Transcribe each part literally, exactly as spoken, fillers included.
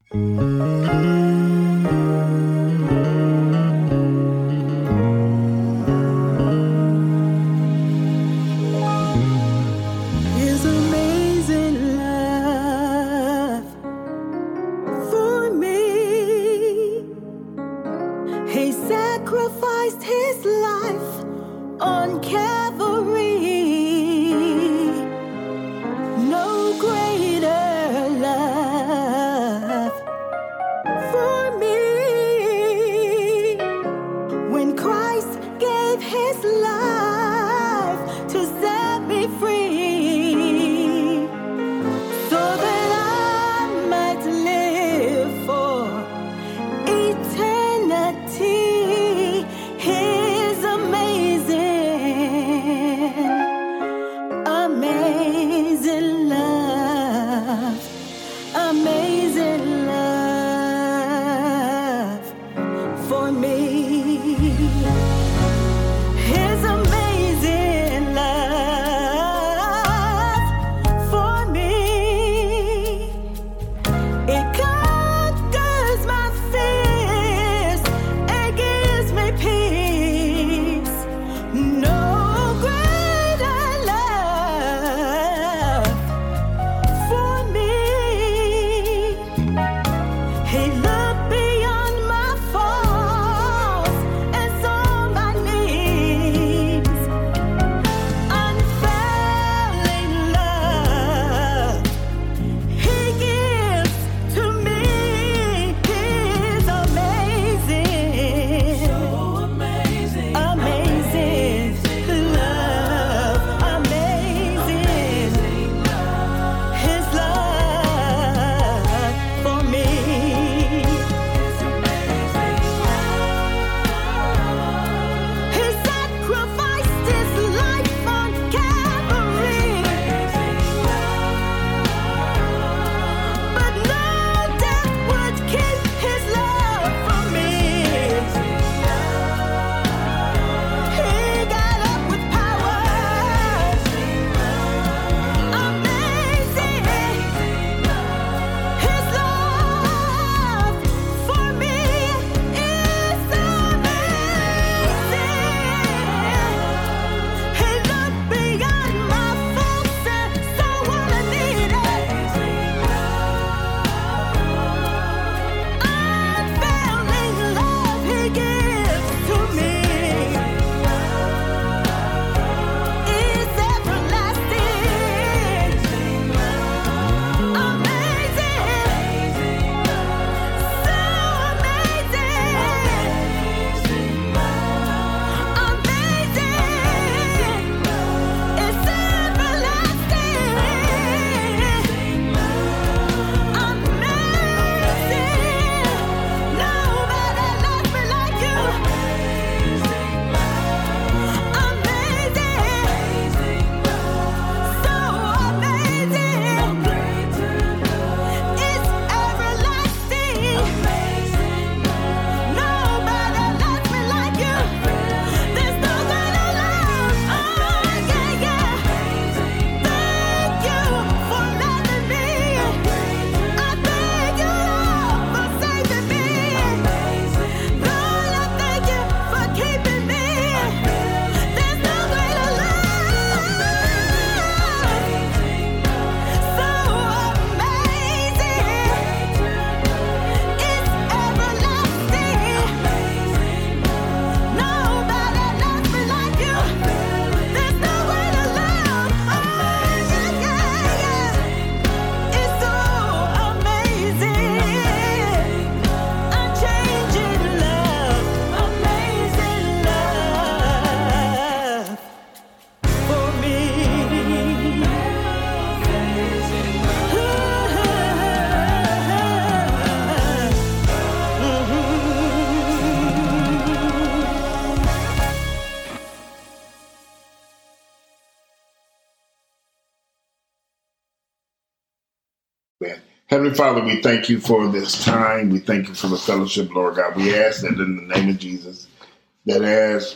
Heavenly Father, we thank you for this time. We thank you for the fellowship, Lord God. We ask that in the name of Jesus, that as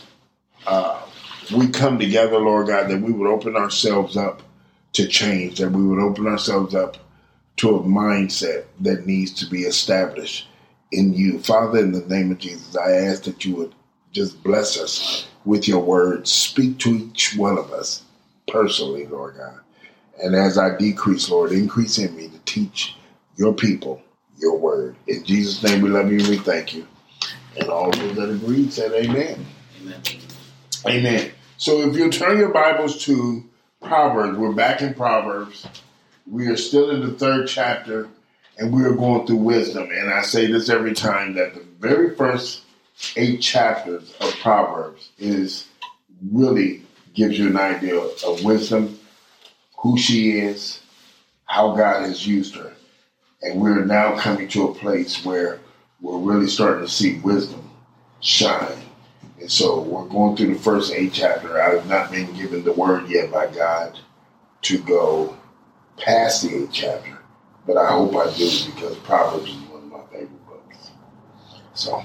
uh, we come together, Lord God, that we would open ourselves up to change, that we would open ourselves up to a mindset that needs to be established in you. Father, in the name of Jesus, I ask that you would just bless us with your word. Speak to each one of us personally, Lord God. And as I decrease, Lord, increase in me to teach your people your word. In Jesus' name, we love you and we thank you. And all those that agreed said amen. Amen. Amen. So if you turn your Bibles to Proverbs, we're back in Proverbs. We are still in the third chapter, and we are going through wisdom. And I say this every time, that the very first eight chapters of Proverbs is really gives you an idea of wisdom, who she is, how God has used her. And we're now coming to a place where we're really starting to see wisdom shine. And so we're going through the first eight chapters. I have not been given the word yet by God to go past the eighth chapter, but I hope I do, because Proverbs is one of my favorite books. So,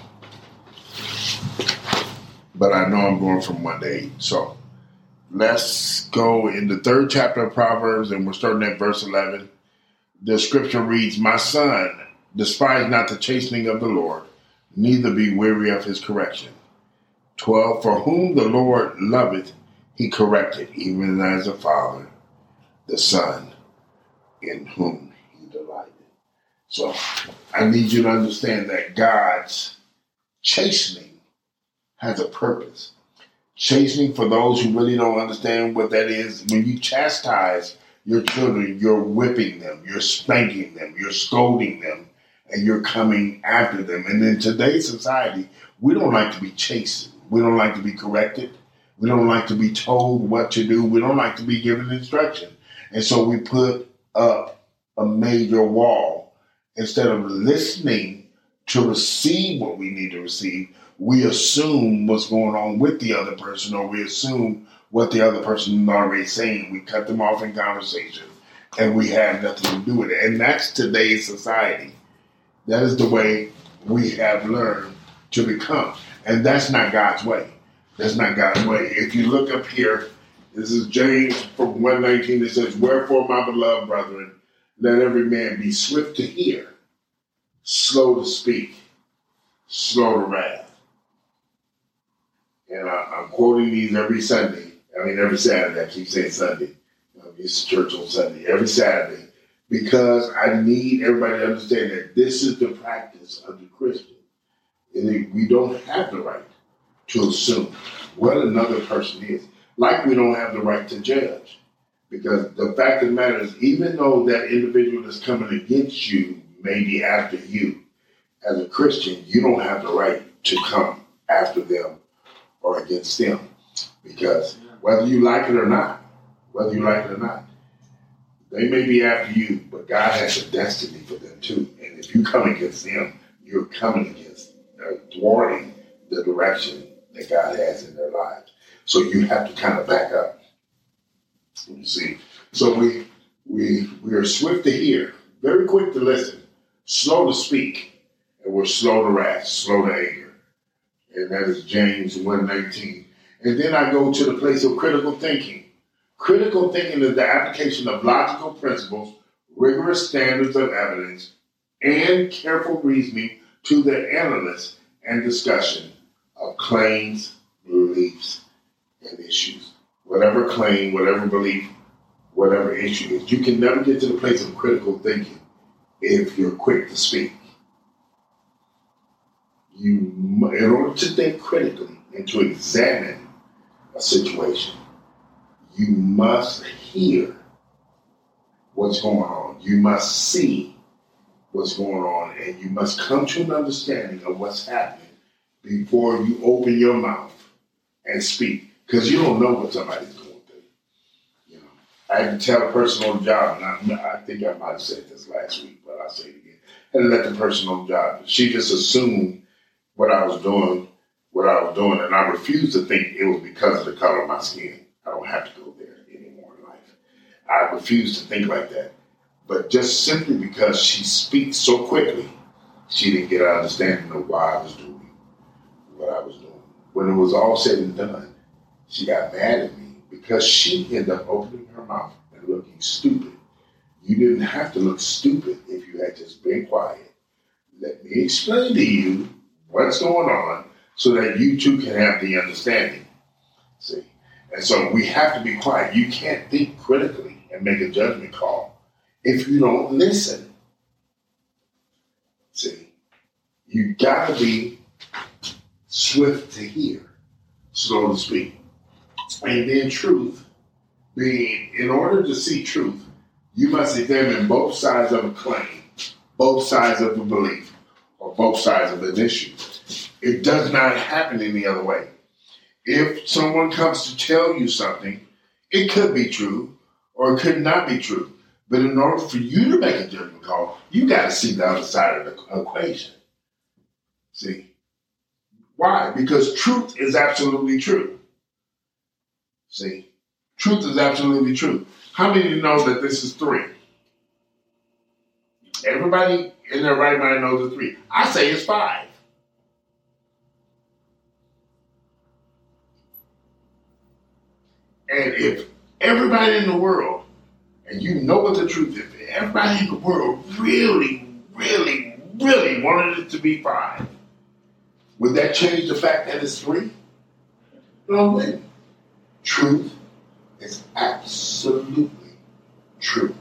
but I know I'm going from one to eight. So let's go in the third chapter of Proverbs, and we're starting at verse eleven. The scripture reads, "My son, despise not the chastening of the Lord, neither be weary of his correction." twelve. "For whom the Lord loveth, he corrected, even as a father, the son in whom he delighted." So I need you to understand that God's chastening has a purpose. Chastening, for those who really don't understand what that is, when you chastise your children, you're whipping them, you're spanking them, you're scolding them, and you're coming after them. And in today's society, we don't like to be chastened. We don't like to be corrected. We don't like to be told what to do. We don't like to be given instruction. And so we put up a major wall. Instead of listening to receive what we need to receive, we assume what's going on with the other person, or we assume what the other person is already saying. We cut them off in conversation, and we have nothing to do with it. And that's today's society. That is the way we have learned to become. And that's not God's way. That's not God's way. If you look up here, this is James from one nineteen. It says, "Wherefore, my beloved brethren, let every man be swift to hear, slow to speak, slow to wrath." And I, I'm quoting these every Sunday. I mean, every Saturday. I keep saying Sunday. I mean, it's church on Sunday. Every Saturday. Because I need everybody to understand that this is the practice of the Christian. And we don't have the right to assume what another person is. Like we don't have the right to judge. Because the fact of the matter is, even though that individual that's coming against you may be after you, as a Christian, you don't have the right to come after them or against them. Because whether you like it or not, whether you like it or not, they may be after you, but God has a destiny for them too. And if you come against them, you're coming against, uh, thwarting the direction that God has in their lives. So you have to kind of back up. You see, so we we we are swift to hear, very quick to listen, slow to speak, and we're slow to wrath, slow to anger. And that is James one nineteen. And then I go to the place of critical thinking. Critical thinking is the application of logical principles, rigorous standards of evidence, and careful reasoning to the analysis and discussion of claims, beliefs, and issues. Whatever claim, whatever belief, whatever issue is. You can never get to the place of critical thinking if you're quick to speak. You, in order to think critically and to examine a situation, you must hear what's going on. You must see what's going on, and you must come to an understanding of what's happening before you open your mouth and speak, because you don't know what somebody's going through. You know, I had to tell a person on the job, and I, I think I might have said this last week, but I'll say it again. I had to let the person on the job. She just assumed what I was doing, what I was doing, and I refused to think it was because of the color of my skin. I don't have to go there anymore in life. I refuse to think like that. But just simply because she speaks so quickly, she didn't get an understanding of why I was doing what I was doing. When it was all said and done, she got mad at me because she ended up opening her mouth and looking stupid. You didn't have to look stupid if you had just been quiet. Let me explain to you what's going on so that you too can have the understanding. See? And so we have to be quiet. You can't think critically and make a judgment call if you don't listen. See? You gotta be swift to hear, slow to speak. And then truth, being, in order to see truth, you must examine both sides of a claim, both sides of a belief, or both sides of an issue. It does not happen any other way. If someone comes to tell you something, it could be true or it could not be true. But in order for you to make a judgment call, you got to see the other side of the equation. See? Why? Because truth is absolutely true. See? Truth is absolutely true. How many of you know that this is three? Everybody in their right mind knows it's three. I say it's five. And if everybody in the world, and you know what the truth is, if everybody in the world really, really, really wanted it to be five, would that change the fact that it's three? No, it wouldn't. Truth is absolutely true.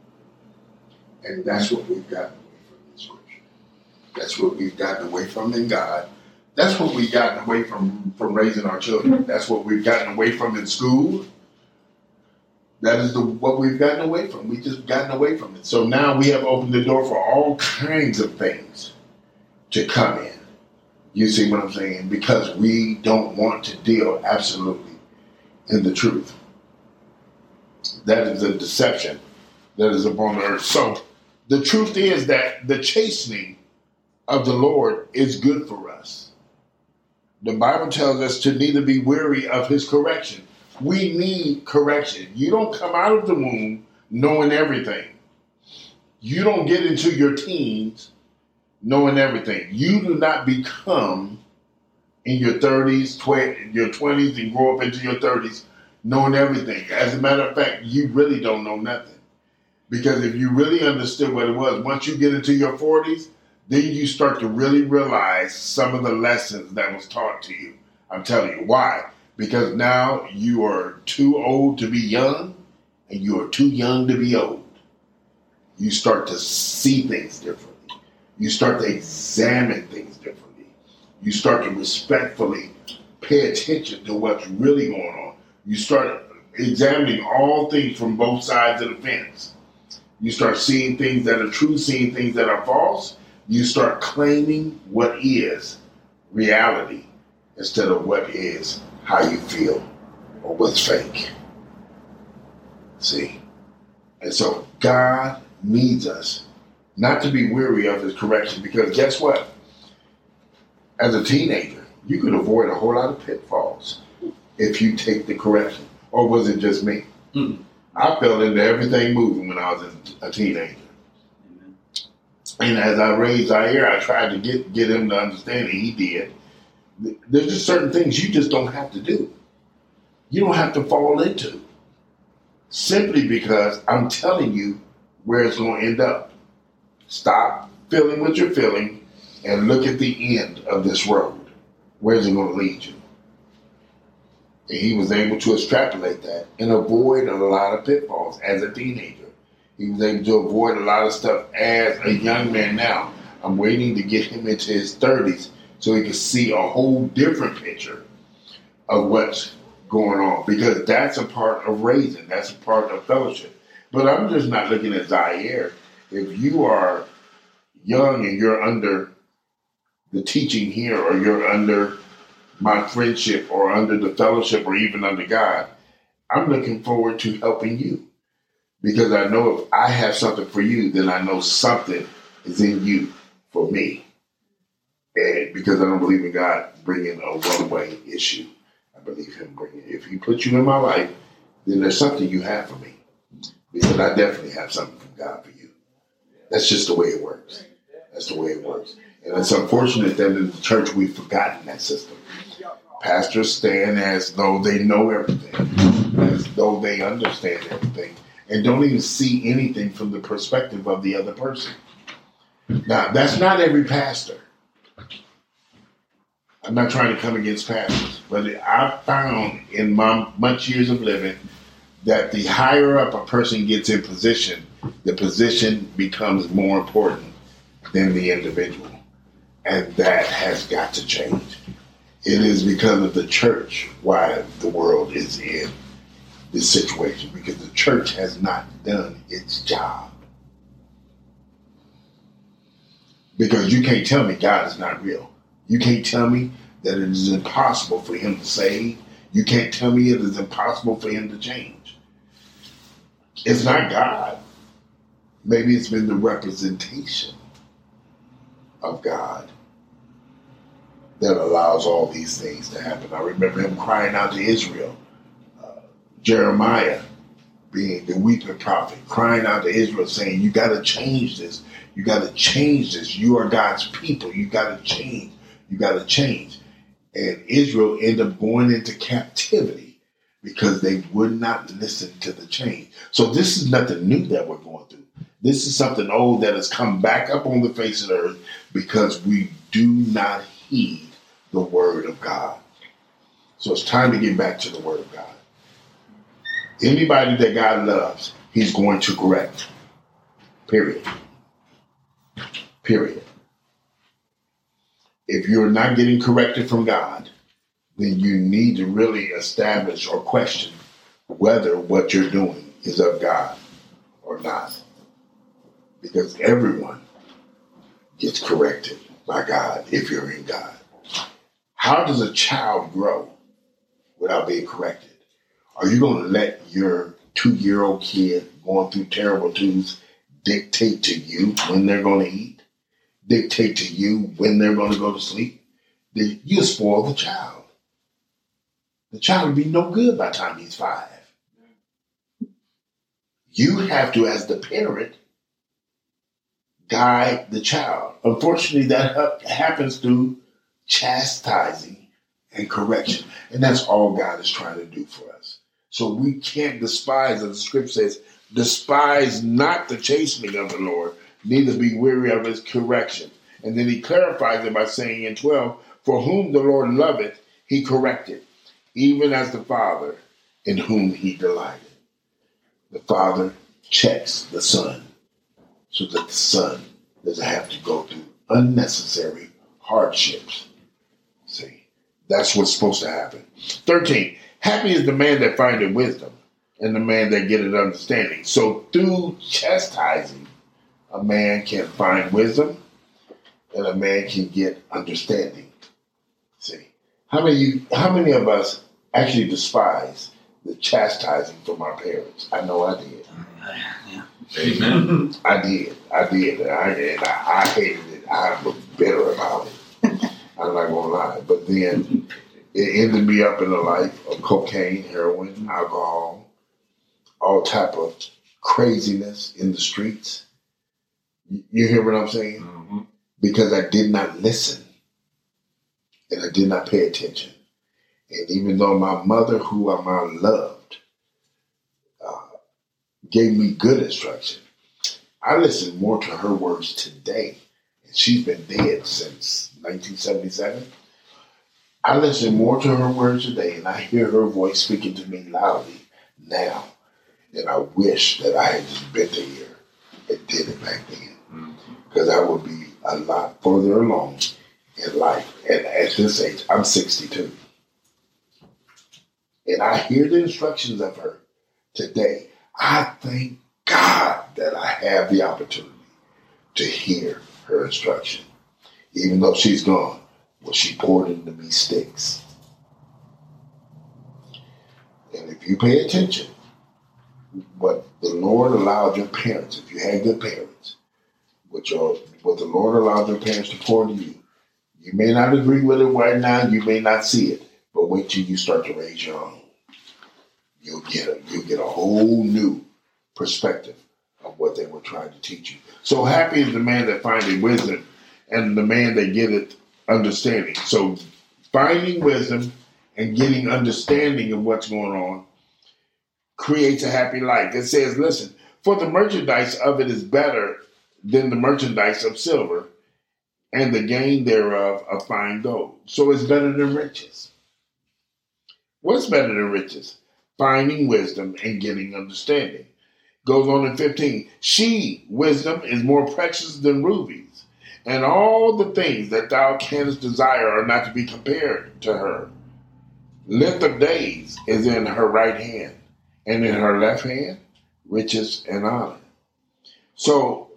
And that's what we've gotten away from in Scripture. That's what we've gotten away from in God. That's what we've gotten away from, from raising our children. That's what we've gotten away from in school. That is the, what we've gotten away from. We've just gotten away from it. So now we have opened the door for all kinds of things to come in. You see what I'm saying? Because we don't want to deal absolutely in the truth. That is a deception that is upon the earth. So the truth is that the chastening of the Lord is good for us. The Bible tells us to neither be weary of his correction. We need correction. You don't come out of the womb knowing everything. You don't get into your teens knowing everything. You do not become in your thirties, tw- your twenties, and grow up into your thirties knowing everything. As a matter of fact, you really don't know nothing. Because if you really understood what it was, once you get into your forties, then you start to really realize some of the lessons that was taught to you. I'm telling you. Why? Because now you are too old to be young, and you are too young to be old. You start to see things differently. You start to examine things differently. You start to respectfully pay attention to what's really going on. You start examining all things from both sides of the fence. You start seeing things that are true, seeing things that are false. You start claiming what is reality instead of what is how you feel or what's fake. See? And so God needs us not to be weary of his correction, because guess what? As a teenager, you could avoid a whole lot of pitfalls if you take the correction. Or was it just me? Mm-hmm. I fell into everything moving when I was a teenager. Mm-hmm. And as I raised Zaire, I tried to get, get him to understand it. He did. There's just certain things you just don't have to do. You don't have to fall into. Simply because I'm telling you where it's going to end up. Stop feeling what you're feeling and look at the end of this road. Where's it going to lead you? And he was able to extrapolate that and avoid a lot of pitfalls as a teenager. He was able to avoid a lot of stuff as a young man now. I'm waiting to get him into his thirties so he can see a whole different picture of what's going on. Because that's a part of raising. That's a part of fellowship. But I'm just not looking at Zaire. If you are young and you're under the teaching here, or you're under my friendship, or under the fellowship, or even under God, I'm looking forward to helping you. Because I know if I have something for you, then I know something is in you for me. And because I don't believe in God bringing a one-way issue. I believe him bringing, if he puts you in my life, then there's something you have for me. Because I definitely have something from God for you. That's just the way it works. That's the way it works. And it's unfortunate that in the church we've forgotten that system. Pastors stand as though they know everything, as though they understand everything, and don't even see anything from the perspective of the other person. Now, that's not every pastor. I'm not trying to come against pastors, but I've found in my much years of living that the higher up a person gets in position, the position becomes more important than the individual. And that has got to change. It is because of the church why the world is in this situation, because the church has not done its job. Because you can't tell me God is not real. You can't tell me that it is impossible for him to save. You can't tell me it is impossible for him to change. It's not God. Maybe it's been the representation of God that allows all these things to happen. I remember him crying out to Israel. Uh, Jeremiah, being the weeping prophet, crying out to Israel saying, you got to change this. You got to change this. You are God's people. You got to change. You got to change. And Israel ended up going into captivity because they would not listen to the change. So this is nothing new that we're going through. This is something old that has come back up on the face of the earth because we do not heed the word of God. So it's time to get back to the word of God. Anybody that God loves, he's going to correct. Period. Period. If you're not getting corrected from God, then you need to really establish or question whether what you're doing is of God or not. Because everyone gets corrected by God if you're in God. How does a child grow without being corrected? Are you going to let your two-year-old kid going through terrible twos dictate to you when they're going to eat? Dictate to you when they're going to go to sleep? Then you spoil the child. The child will be no good by the time he's five. You have to, as the parent, guide the child. Unfortunately, that ha- happens through chastising and correction. And that's all God is trying to do for us. So we can't despise, as the scripture says, despise not the chastening of the Lord, neither be weary of his correction. And then he clarifies it by saying in twelve, for whom the Lord loveth, he corrected, even as the Father in whom he delighted. The Father checks the Son so that the Son doesn't have to go through unnecessary hardships. See, that's what's supposed to happen. thirteen, happy is the man that findeth wisdom and the man that getteth understanding. So through chastising, a man can find wisdom and a man can get understanding. See, how many, how many of us actually despise the chastising from our parents? I know I did. Yeah. Amen. I did. I did. And I, and I, I hated it. I was bitter about it. I'm not going to lie. But then it ended me up in a life of cocaine, heroin, alcohol, all type of craziness in the streets. You hear what I'm saying? Mm-hmm. Because I did not listen. And I did not pay attention. And even though my mother, who I loved, uh, gave me good instruction, I listen more to her words today. And she's been dead since nineteen seventy-seven. I listen more to her words today, and I hear her voice speaking to me loudly now. And I wish that I had just been here and did it back then. Because I would be a lot further along in life. And at this age, I'm sixty-two. And I hear the instructions of her today. I thank God that I have the opportunity to hear her instruction. Even though she's gone, what she poured into me sticks. And if you pay attention, what the Lord allowed your parents, if you had good parents, what, your, what the Lord allowed your parents to pour into you, you may not agree with it right now, you may not see it, but wait till you start to raise your own. You'll get a, you'll get a whole new perspective of what they were trying to teach you. So happy is the man that findeth wisdom and the man that getteth understanding. So finding wisdom and getting understanding of what's going on creates a happy life. It says, listen, for the merchandise of it is better than the merchandise of silver, and the gain thereof of fine gold. So it's better than riches. What's better than riches? Finding wisdom and getting understanding. Goes on in fifteen. She, wisdom, is more precious than rubies, and all the things that thou canst desire are not to be compared to her. Length of days is in her right hand, and in her left hand, riches and honor. So,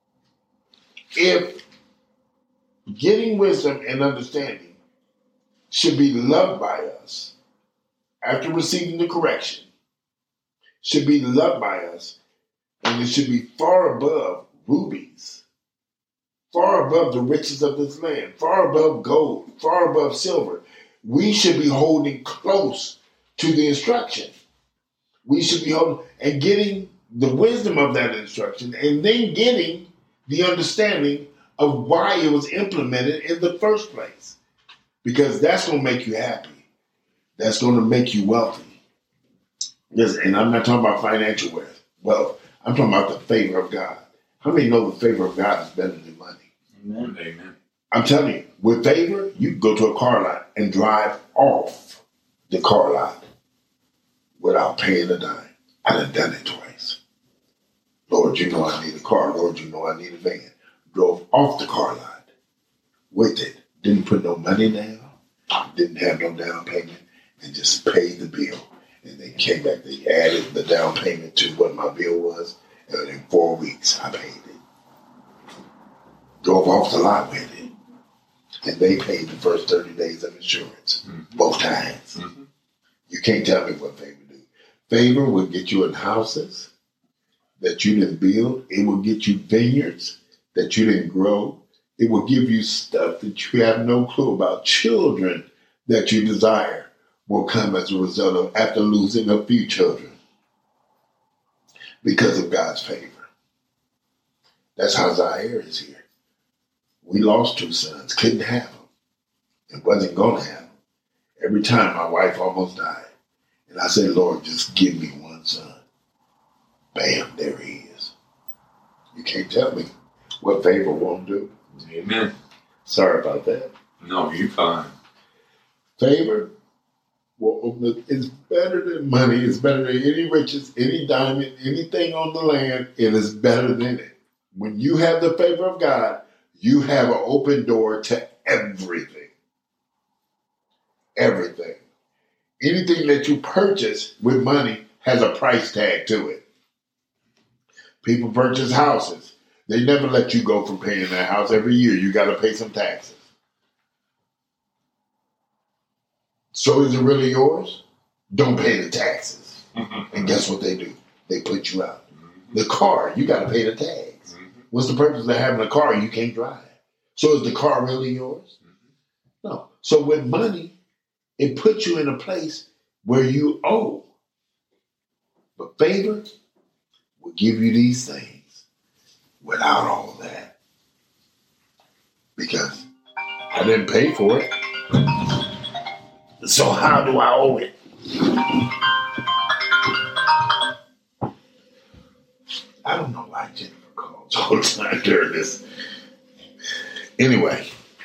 if getting wisdom and understanding should be loved by us after receiving the correction, should be loved by us, and it should be far above rubies, far above the riches of this land, far above gold, far above silver. We should be holding close to the instruction. We should be holding and getting the wisdom of that instruction, and then getting the understanding of why it was implemented in the first place. Because that's going to make you happy. That's going to make you wealthy. Yes, and I'm not talking about financial wealth. Well, I'm talking about the favor of God. How many know the favor of God is better than money? Amen. Amen. I'm telling you, with favor, you can go to a car lot and drive off the car lot without paying a dime. I done done it twice. Lord, you know I need a car. Lord, you know I need a van. Drove off the car lot with it. Didn't put no money down. Didn't have no down payment. And just paid the bill. And they came back. They added the down payment to what my bill was. And in four weeks, I paid it. Drove off the lot with it. And they paid the first thirty days of insurance. Mm-hmm. Both times. Mm-hmm. You can't tell me what favor do. Favor will get you in houses that you didn't build. It will get you vineyards that you didn't grow. It will give you stuff that you have no clue about. Children that you desire will come as a result of after losing a few children because of God's favor. That's how Zaire is here. We lost two sons, couldn't have them, and wasn't going to have them. Every time my wife almost died, and I said, Lord, just give me one son. Bam, there he is. You can't tell me what favor won't do. Amen. Sorry about that. No, you're fine. Favor is better than money. It's better than any riches, any diamond, anything on the land. It is better than it. When you have the favor of God, you have an open door to everything. Everything. Anything that you purchase with money has a price tag to it. People purchase houses. They never let you go from paying that house. Every year you got to pay some taxes. So is it really yours? Don't pay the taxes. And guess what they do? They put you out. The car, you got to pay the tags. What's the purpose of having a car you can't drive? So is the car really yours? No. So with money, it puts you in a place where you owe. But favor will give you these things without all that. Because I didn't pay for it. So how do I owe it? I don't know why Jennifer calls all the time during this. Anyway.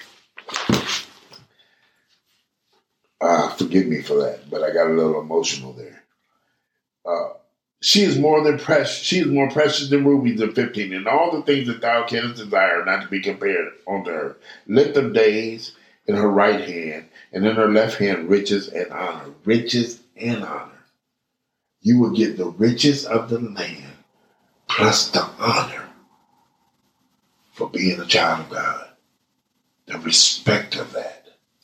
Uh, forgive me for that, but I got a little emotional there. Uh, she is more than precious. She is more precious than rubies in fifteen, and all the things that thou canst desire not to be compared unto her. Length of days in her right hand, and in her left hand riches and honor. Riches and honor. You will get the riches of the land plus the honor for being a child of God. The respect of that.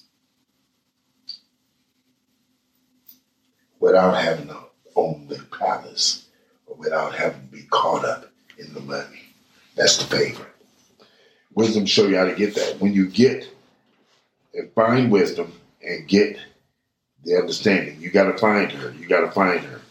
Without having to own the palace, or without having to be caught up in the money. That's the favor. Wisdom show you how to get that. When you get and find wisdom and get the understanding, you got to find her. You got to find her.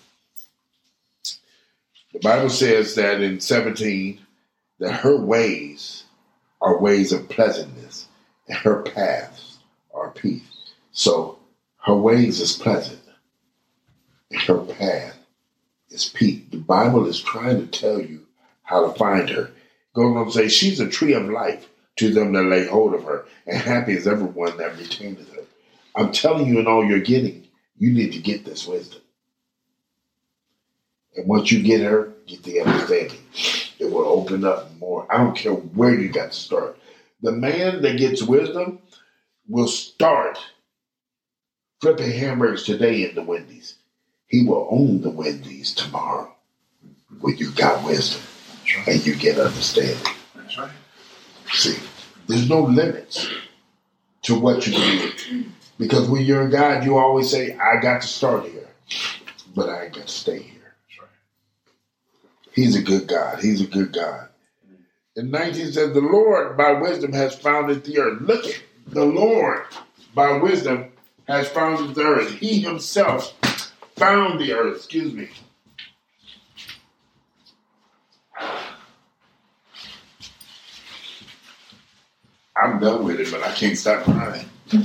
The Bible says that in seventeen, that her ways are ways of pleasantness, and her paths are peace. So her ways is pleasant. Her path is peace. The Bible is trying to tell you how to find her. Goes on to say, she's a tree of life to them that lay hold of her, and happy is everyone that retaineth her. I'm telling you, in all you're getting, you need to get this wisdom. And once you get her, get the understanding. It will open up more. I don't care where you got to start. The man that gets wisdom will start flipping hamburgers today in the Wendy's. He will own the Wendy's tomorrow when you got wisdom and you get understanding. That's right. See, there's no limits to what you can do. Because when you're in God, you always say, I got to start here, but I ain't got to stay here. That's right. He's a good God. He's a good God. In nineteen says, the Lord by wisdom has founded the earth. Look at the Lord by wisdom has founded the earth. He himself found the earth. Excuse me. I'm done with it, but I can't stop crying.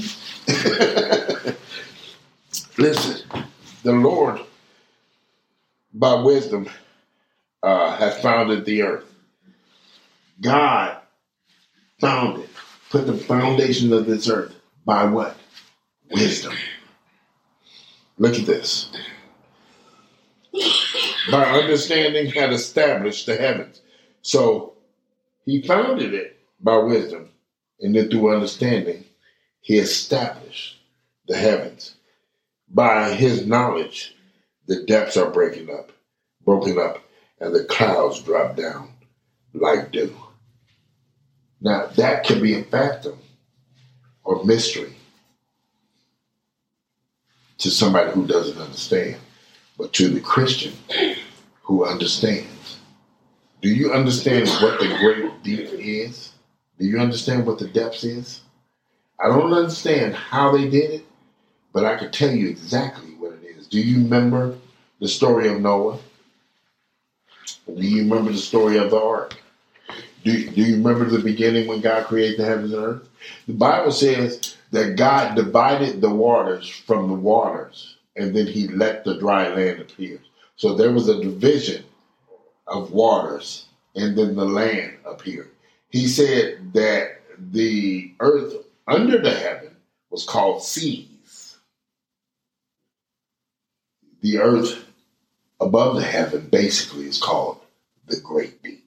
Listen, the Lord, by wisdom, uh, has founded the earth. God founded, put the foundation of this earth by what? Wisdom. Look at this. By understanding had established the heavens. So he founded it by wisdom. And then through understanding, he established the heavens. By his knowledge, the depths are breaking up, broken up, and the clouds drop down like dew. Now, that can be a phantom or mystery to somebody who doesn't understand. But to the Christian who understands, do you understand what the great deep is? Do you understand what the depths is? I don't understand how they did it, but I can tell you exactly what it is. Do you remember the story of Noah? Do you remember the story of the ark? Do, do you remember the beginning when God created the heavens and earth? The Bible says that God divided the waters from the waters, and then he let the dry land appear. So there was a division of waters, and then the land appeared. He said that the earth under the heaven was called seas. The earth above the heaven basically is called the great deep.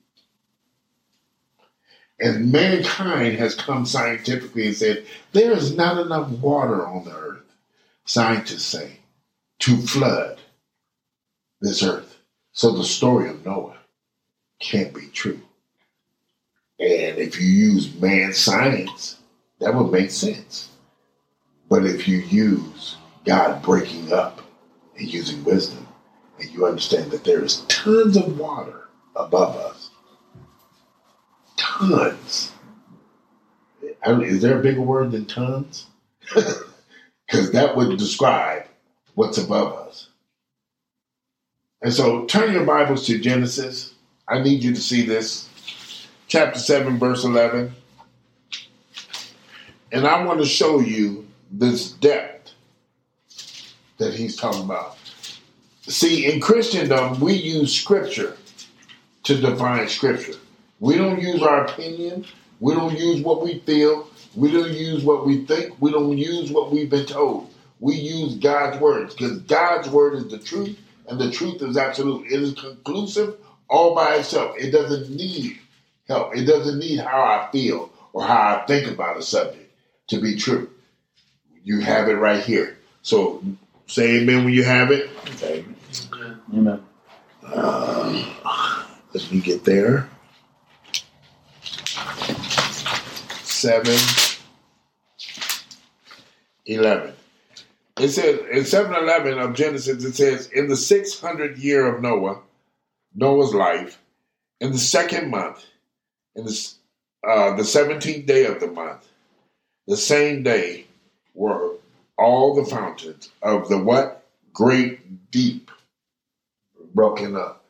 And mankind has come scientifically and said, there is not enough water on the earth, scientists say, to flood this earth. So the story of Noah can't be true. And if you use man's science, that would make sense. But if you use God breaking up and using wisdom, and you understand that there is tons of water above us, tons. I mean, is there a bigger word than tons? Because that would describe what's above us. And so turn your Bibles to Genesis. I need you to see this. Chapter seven, verse eleven. And I want to show you this depth that he's talking about. See, in Christendom, we use Scripture to define Scripture. We don't use our opinion. We don't use what we feel. We don't use what we think. We don't use what we've been told. We use God's words because God's word is the truth, and the truth is absolute. It is conclusive all by itself. It doesn't need help. It doesn't need how I feel or how I think about a subject to be true. You have it right here. So say amen when you have it. Okay. Amen. Uh, let me get there. seven, eleven. It says, in seven eleven of Genesis, it says, in the six hundredth year of Noah, Noah's life, in the second month, in the, uh, the seventeenth day of the month, the same day were all the fountains of the what? Great deep broken up.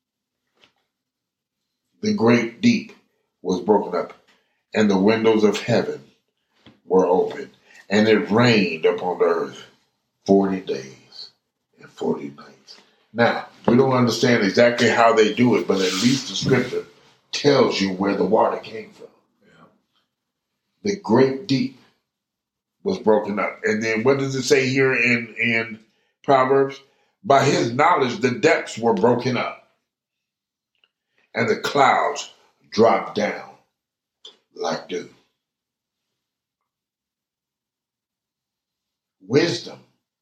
The great deep was broken up, and the windows of heaven were open, and it rained upon the earth forty days and forty nights. Now, We don't understand exactly how they do it, but at least the scripture tells you where the water came from. Yeah. The great deep was broken up. And then what does it say here in, in Proverbs? By his knowledge, the depths were broken up, and the clouds dropped down like dew. Wisdom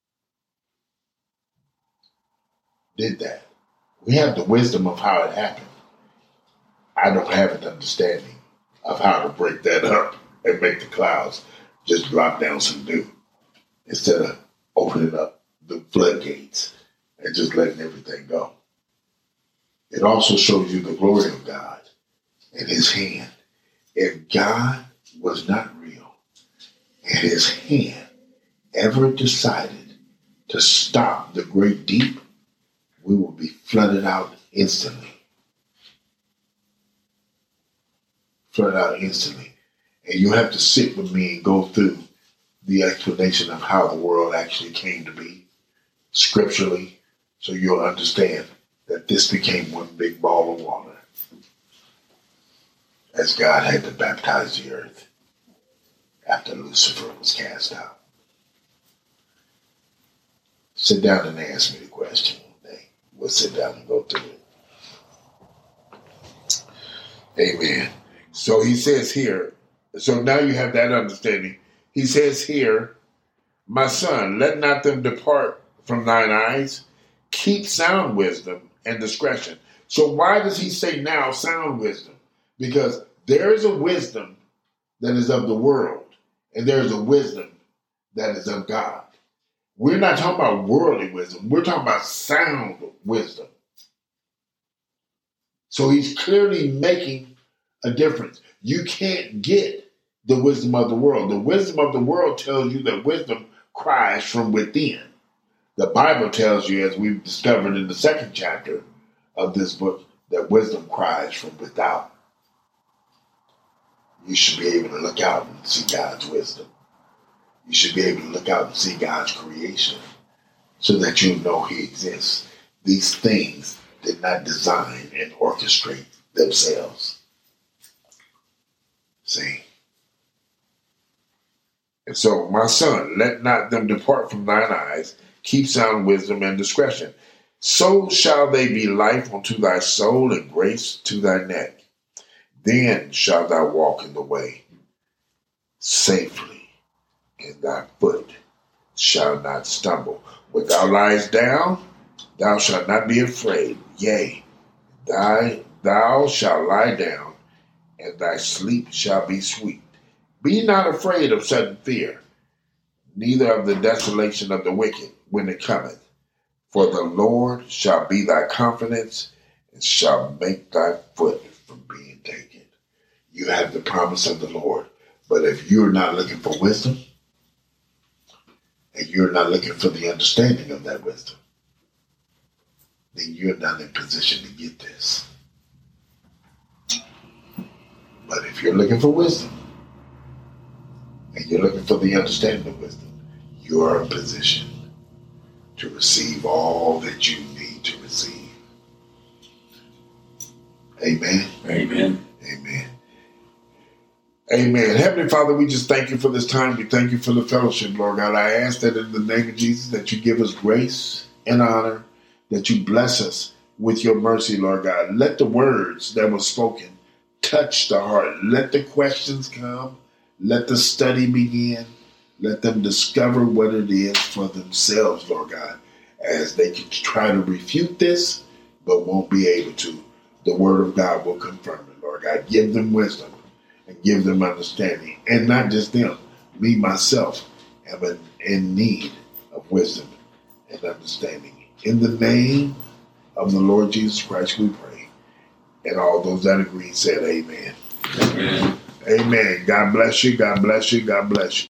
did that. We have the wisdom of how it happened. I don't have an understanding of how to break that up and make the clouds just drop down some dew instead of opening up the floodgates and just letting everything go. It also shows you the glory of God and his hand. If God was not real and his hand ever decided to stop the great deep, we will be flooded out instantly. Flooded out instantly. And you have to sit with me and go through the explanation of how the world actually came to be, scripturally, so you'll understand that this became one big ball of water as God had to baptize the earth after Lucifer was cast out. Sit down and ask me the question one day. We'll sit down and go through it. Amen. So he says here, so now you have that understanding. He says here, my son, let not them depart from thine eyes. Keep sound wisdom and discretion. So why does he say now sound wisdom? Because there is a wisdom that is of the world, and there is a wisdom that is of God. We're not talking about worldly wisdom. We're talking about sound wisdom. So he's clearly making a difference. You can't get the wisdom of the world. The wisdom of the world tells you that wisdom cries from within. The Bible tells you, as we've discovered in the second chapter of this book, that wisdom cries from without. You should be able to look out and see God's wisdom. You should be able to look out and see God's creation so that you know he exists. These things did not design and orchestrate themselves. See? And so, my son, let not them depart from thine eyes. Keep sound wisdom and discretion. So shall they be life unto thy soul and grace to thy neck. Then shalt thou walk in the way safely, and thy foot shall not stumble. When thou liest down, thou shalt not be afraid. Yea, thy, thou shalt lie down, and thy sleep shall be sweet. Be not afraid of sudden fear, neither of the desolation of the wicked when it cometh. For the Lord shall be thy confidence, and shall make thy foot from being taken. You have the promise of the Lord. But if you're not looking for wisdom, and you're not looking for the understanding of that wisdom, then you're not in position to get this. But if you're looking for wisdom, and you're looking for the understanding of wisdom, you are in position to receive all that you need to receive. Amen. Amen. Amen. Amen. Heavenly Father, we just thank you for this time. We thank you for the fellowship, Lord God. I ask that in the name of Jesus that you give us grace and honor, that you bless us with your mercy, Lord God. Let the words that were spoken touch the heart. Let the questions come. Let the study begin. Let them discover what it is for themselves, Lord God, as they can try to refute this, but won't be able to. The word of God will confirm it, Lord God. Give them wisdom and give them understanding. And not just them. Me, myself, am in need of wisdom and understanding. In the name of the Lord Jesus Christ, we pray. And all those that agree said amen. Amen. Amen. God bless you. God bless you. God bless you.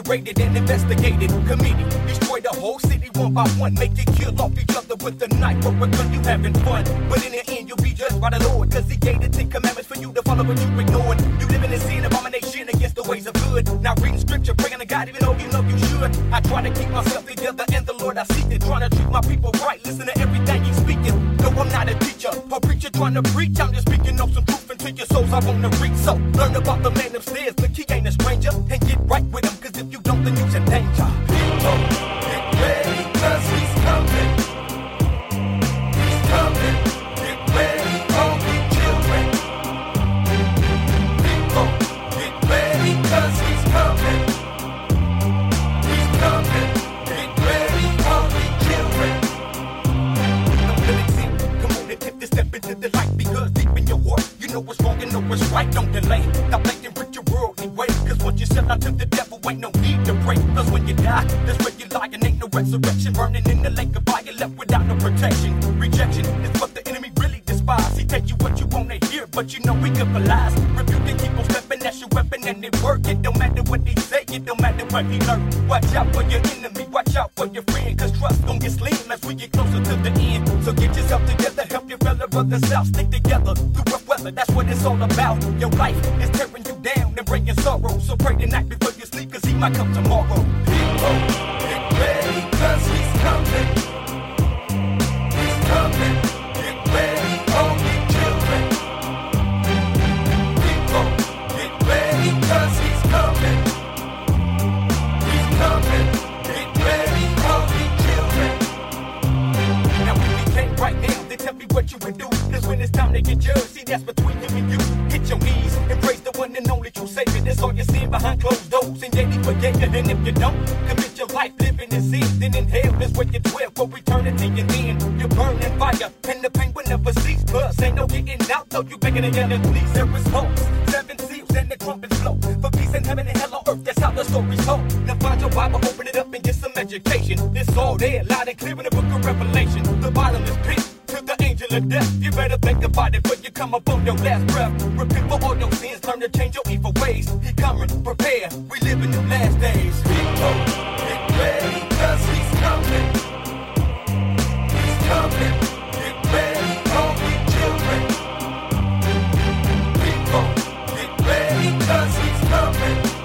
raided and investigated, committed, destroy the whole city one by one, make you kill off each other with a knife or a gun. You having fun, but in the end you'll be judged by the Lord, cause he gave the Ten Commandments for you to follow, but you ignored. You living in sin, abomination against the ways of good. Now reading scripture, praying to God, even though you know you should. I try to keep myself together, and the Lord I seek it, trying to treat my people right, listen to everything he's speaking. No, I'm not a teacher or preacher trying to preach, I'm just speaking of some truth into your souls I want to reach. So learn about the man upstairs, look, he ain't a stranger, and get right with him, cause if you don't, then you's in danger. People, get ready, cause he's coming. He's coming. Get ready, all you children. People, get ready, cause he's coming. He's coming. Get ready, all you children. Don't let it sin. Come on and tip this step into the light, because deep in your heart, you know what's wrong and know what's right. Don't delay. Stop thinking with your worldly ways, cause once you sell out to the devil, ain't no need to pray. Cause when you die, that's when you lie, and ain't no resurrection. Burning in the lake of fire, left without no protection. Rejection is what the enemy really despise. He tell you what you wanna hear, but you know we good for lies. Rebuke and keep on stepping, that's your weapon, and it work. It don't matter what he say, it don't matter what he learn. Watch out for your enemy, watch out for your friend, cause trust gon' get slim as we get closer to the end. So get yourself together, help your fellow brothers out, stick together through rough weather, that's what it's all about. Your life is tearing you down and bringing sorrow, so pray tonight before you sleep, cause he might come tomorrow. People, get ready, cause he's coming. He's coming. Get ready, all you children. People, get ready, cause he's coming. He's coming. Get ready, all you children. Now when we came right now, they tell me what you would do, cause when it's time to get judged, see that's between him and you. Hit your knees and praise the one and only true Savior. That's all you see behind closed doors, and yet he forgave you. And if you don't commit your life living in sin, then in hell is where you dwell for eternity. And then you burn in fire, and the pain will never cease. Plus ain't no getting out, though you begging again at least. There is hope, seven seals and the trumpets blow for peace in heaven and hell on earth. That's how the story's told. Now find your Bible, open it up and get some education. It's all there, loud and clear in the book of Revelation. The bottomless pit to the angel of death. You better think about it before you come up on your last breath. Repent for all your sins, learn to change your evil ways. He coming, prepare, we live in the last days. People, get ready, cause he's coming. He's coming. Get ready, all you children. People, get ready, cause he's coming.